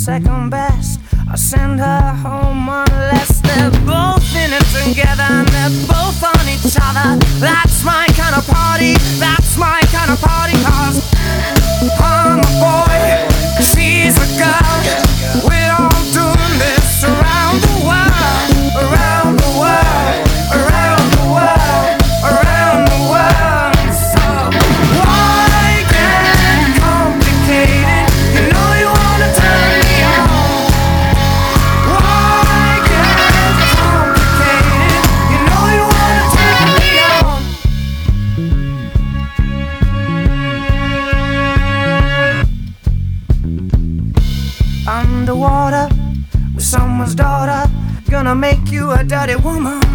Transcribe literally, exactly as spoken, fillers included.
second best. I send her home unless they're both in it together and they're both on each other. That's my kind of party, that's my kind of party. Cause I'm a boy, she's a girl. We're all doing this around the world, around the world, around the world, around the world. So why get complicated? You know you wanna turn me on. Why get complicated? You know you wanna turn me on. Underwater with someone's daughter, gonna make you a dirty woman.